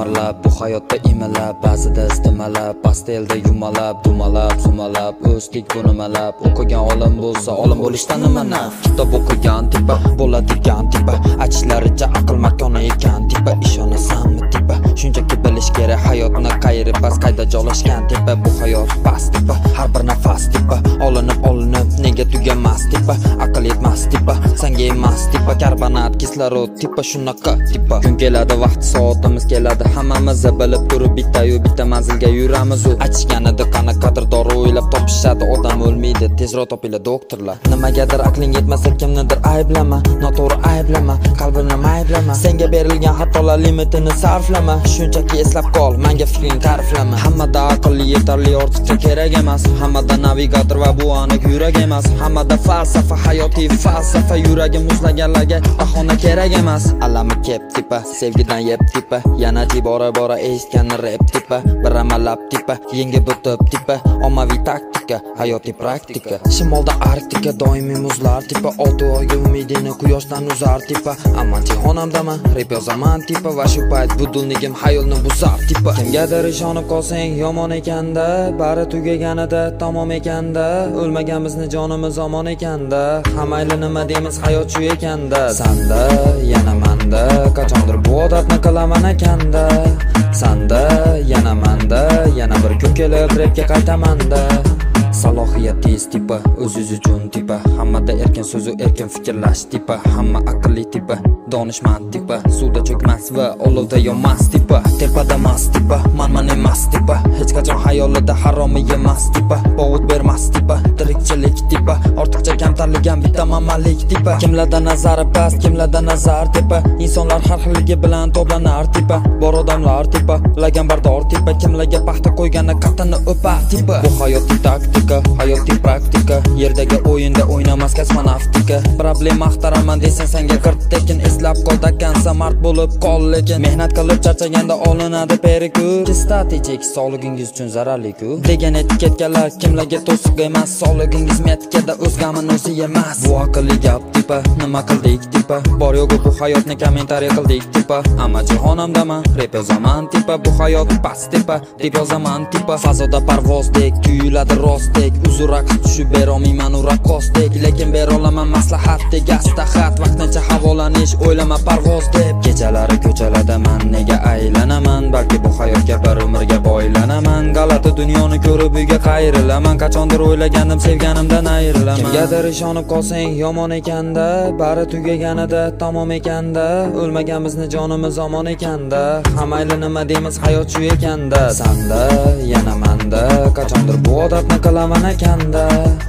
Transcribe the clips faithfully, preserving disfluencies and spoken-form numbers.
qimirlab, bu hayotda imalab, ba'zida istimalab, pastelda yumalab, dumalab, sumalab, o'sdik bu nimalab. O'qigan olim bo'lsa, olim bo'lishdan nima naf? Kitob o'qigan tipa, bo'ladigan tipa, aytishlaricha aql makoni ekan tipa, ishonasanmi tipa? Shunchaki bilish kerak hayotni qayeri pas, qayda joylashgan tipa, bu hayot pas tipa, har bir nafas tipa, olinib olinib nega tugamas tipa, aql yetmas tipa, senga emas tipa, karbonat kislorod tipa, shunaqa tipa. Kun keladi, vaqt soatimiz keladi, hammamiz bilib turib bitta-yu bitta manzilga yuramiz. Aytishganida qanaqadir dori o'ylab topishadi, odam o'lmaydi, tezroq topinglar doktorlar. Nimagadir aqling yetmasa kimnidir ayblama, noto'g'ri ayblama, qalbini ayblama, senga berilgan xatolar limitini sarflama, shunchaki eslab qol, menga fikring ta'riflama. Hammada aqlli yetarli, ortiqcha kerak emas, hammada navigator va bu aniq yurak emas, hammada falsafa, hayotiy falsafa, yuragi muzlaganlarga bahona kerak emas. Alami kep tipa, sevgidan yeb tipa, yana bora bora eshitganni rap tipa, bir amallab tipa, yengib o'tib tipa, ommaviy taktika, hayotiy praktika. Shimolda Arktika, doimiy muzlar tipa, olti oyga umidini quyoshdan uzar tipa, amman jihonamdaman, rap yozaman tipa, va shu payt bu dunligim hayolni buzar tipa. Kimgadir ishonib qolsang yomon ekanda, bari tugaganida tamom ekanda, o'lmaganimizni jonimiz omon ekanda, hamayli nima deymiz hayot shu ekanda. Sanda yana manda, qachondir bu odatni qilaman ekanda, sanda yana manda, yana bir kun kelib rapga qaytamanda. Salohiyat tez tipa, o'z-o'z uchun tipa, hammada erkin so'zu erkin fikrlash tipa, hamma aqlli tipa, donishmand tipa, suvda cho'kmas va olovda yonmas tipa, tepada mas tipa, manman emas tipa, hech qachon hayolida haromi yemas tipa, povut bermas tipa, tirikchilik tipa, ortiqcha kamtarlik ham bitta mamalik tipa. Kimlarda nazari past, kimlarda nazar tipa, insonlar har xilligi bilan to'planar tipa, bor odamlar tipa, laganbardor tipa, kimlarga paxta qo'ygani qatini o'par tipa. Bu hayotiy taktika, hayotiy praktika, yerdagi o'yinda o'ynamas kosmonavtika. Problema axtaraman desang senga qirt tekin, eslab qol dakansa mard bo'lib qol, lekin mehnat qilib charchaganda olinadi periku. Statik sog'ligingiz uchun zararli-ku degan etiketkalar kimlarga to'siq emas, sog'ligingiz metkada o'z g'amini o'zi yemas. Bu aqlli gap tipa, nima qildik tipa, bor yo'q bu hayotni kommentariy qildik tipa, ammo jihonamdaman, rap yozaman tipa, bu hayot past tipa, deb yozaman tipa, fazoda parvozdek tuyuladi rostdek, uzr raqs tushib berolmayman u raqqosdek, lekin berolaman maslahatdek astahat, vaqtincha havolanish o'ylama parvoz deb. Kechalari ko'chalarda man nega aylanaman, balki bu hayotga bir umrga boylanaman, g'alati dunyoni ko'rib uyga qayrilaman, qachondir o'ylagandim sevganimdan ayrilaman. Kimgadir ishonib qolsang yomon ekanda, bari tugaganida tamom ekanda, o'lmaganimizni jonimiz omon ekanda, hamayli nima deymiz hayot shu ekanda. Sanda yana manda, qachondir bu odatni qilaman ekanda,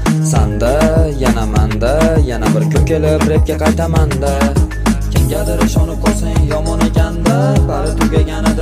sanda yana manda, yana bir kun kelib rapga qaytamanda. Kimgadir ishonib qolsang yomon ekanda, bari tugagani